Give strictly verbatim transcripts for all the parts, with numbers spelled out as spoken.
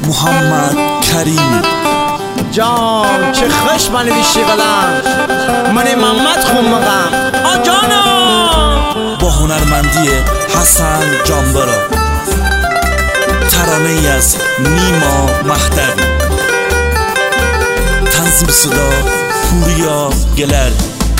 محمد کریم جان چه خوش من بیشی قلم من محمد خون مقم آ جانا با هنرمندی حسن جانبرا، ترانه ای از نیما مهدوی، تنظیم صدا پوریا گلر.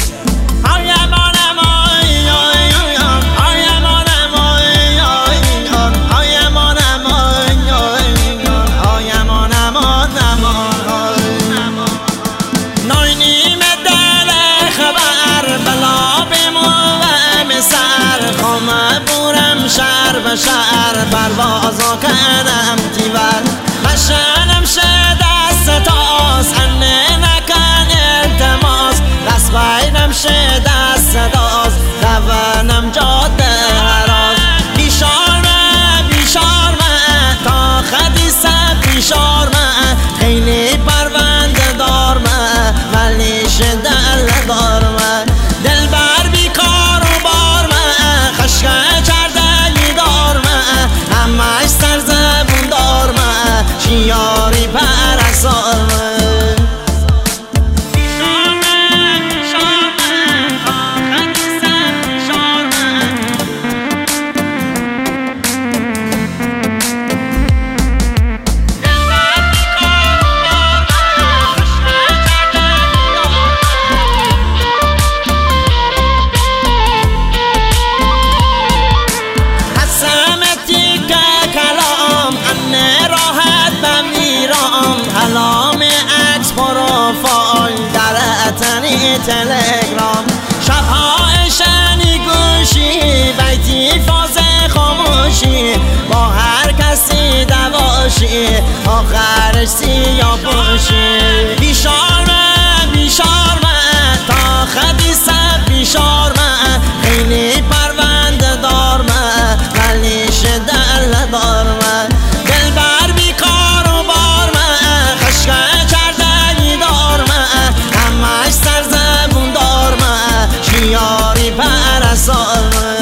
شهر پروازا کردم تیور مشنم شه دست تاس انه نکن التماس دست بینم شه دست داز دوانم جاده هراز بیشار من بیشار من تا خدیسه بیشار من خیلی پرونده دار من ولی شدل دار من دل بر بیکار و بار من خشکه یاری پرستار من کلام عکس پروفایل در اتنی تلگرام شبها اشنی گوشی بیتی فاز خاموشی با هر کسی دواشی آخرش سیاه پوشی بیشار من بیشار من تا خدیسه بیشار من خیلی پرونده دار من ولی شدل دار من دل بر بیکار و بار من خشکه کردنی دار من همش سر زبون دار من شیاری پرستار من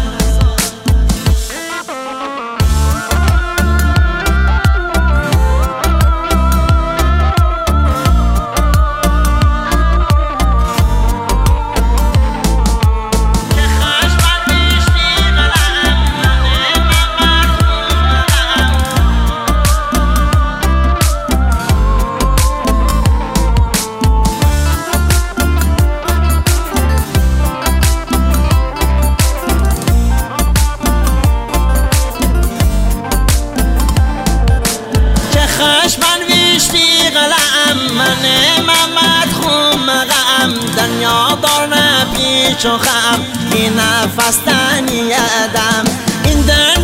من ویشتی قلم من محمد خون مقم دنیا دار نه پیچ و خم این نفس تنی ادم این